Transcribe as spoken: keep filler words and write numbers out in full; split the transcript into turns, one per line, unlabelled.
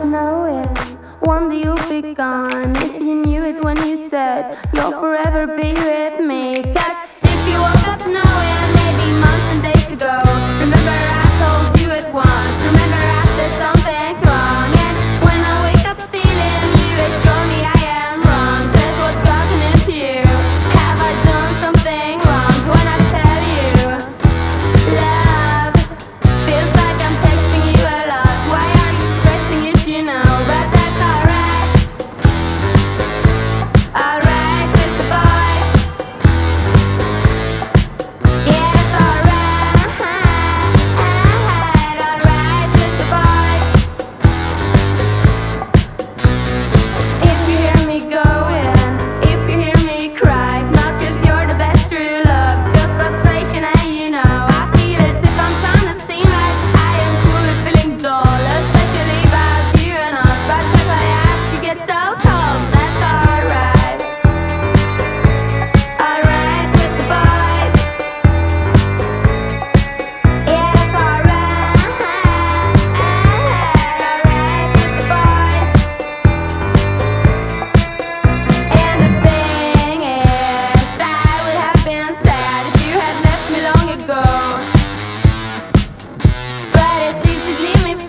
knowing one day you'll be gone. If you knew it when you said you'll forever be with me.